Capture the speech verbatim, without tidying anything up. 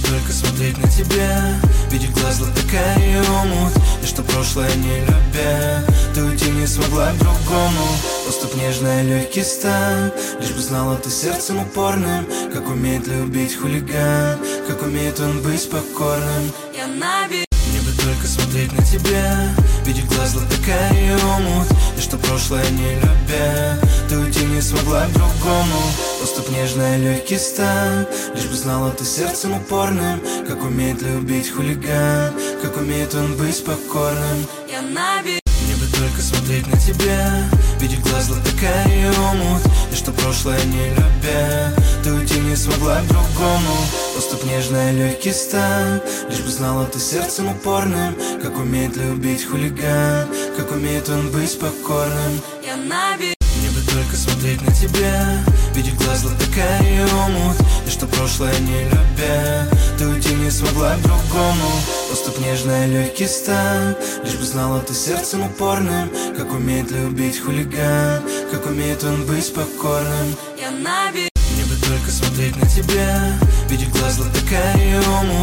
только смотреть на тебя, видеть глаз такая омут. И что прошлое не любя, ты уйти не смогла к другому. Поступ нежный, легкий стан, лишь бы знала ты сердцем упорным, как умеет любить хулиган, как умеет он быть покорным. Я наби... Мне бы только смотреть на тебя, видеть глаз такая омут. И что прошлое не любя, ты уйти не смогла к другому. Поступ нежный, легкий стан, лишь бы знала ты сердцем упорным, как умеет любить хулиган, как умеет он быть покорным. Я наби... Мне бы только смотреть на тебя, видеть глаз такая омут. И что прошлое не любя, ты уйти не смогла к другому. Поступ нежный, легкий стан, лишь бы знала ты сердцем упорным, как умеет любить хулиган, как умеет он быть покорным. Я наби... Мне бы только смотреть на тебя, видеть глаз такая омут. И что прошлое не любя, ты уйти не смогла к другому. Поступ нежный, легкий стан, лишь бы знала ты сердцем упорным, как умеет любить хулиган, как умеет он быть покорным. Я наби... Мне бы только смотреть на тебя, видеть глаз такая омут.